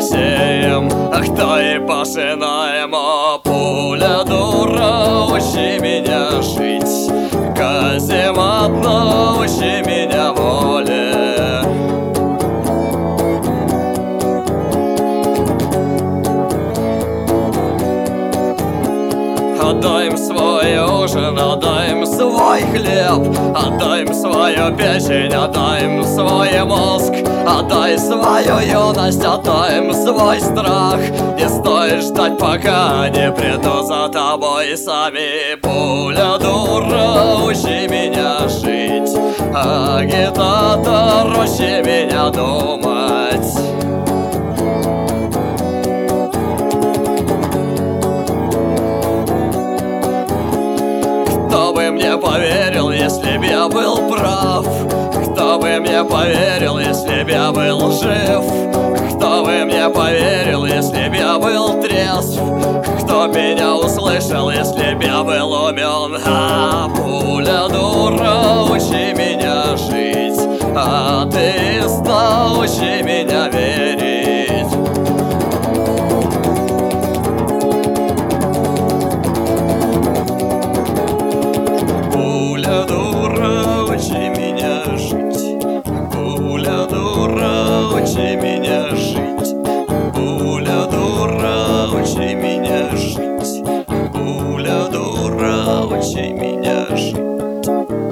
посеем, кто и пожинаем. О, пуля дура, учи меня жить, казематно учи меня воле. Отдай им свой ужин, отдай им свой хлеб, отдай им свою печень, отдай им свой мозг, отдай свою юность, отдай им свой страх. Не стоит ждать, пока не приду за тобой сами. Пуля дура, учи меня жить, агитатор, учи меня думать. Кто бы мне поверил, если б я был прав? Кто бы мне поверил, если б я был жив? Кто бы мне поверил, если б я был трезв? Кто меня услышал, если б я был умен? А пуля дура, учи меня жить, атеиста, учи меня верить. Пуля дура, учи меня жить, пуля дура, учи меня жить, пуля дура, учи меня жить, пуля дура, учи меня жить.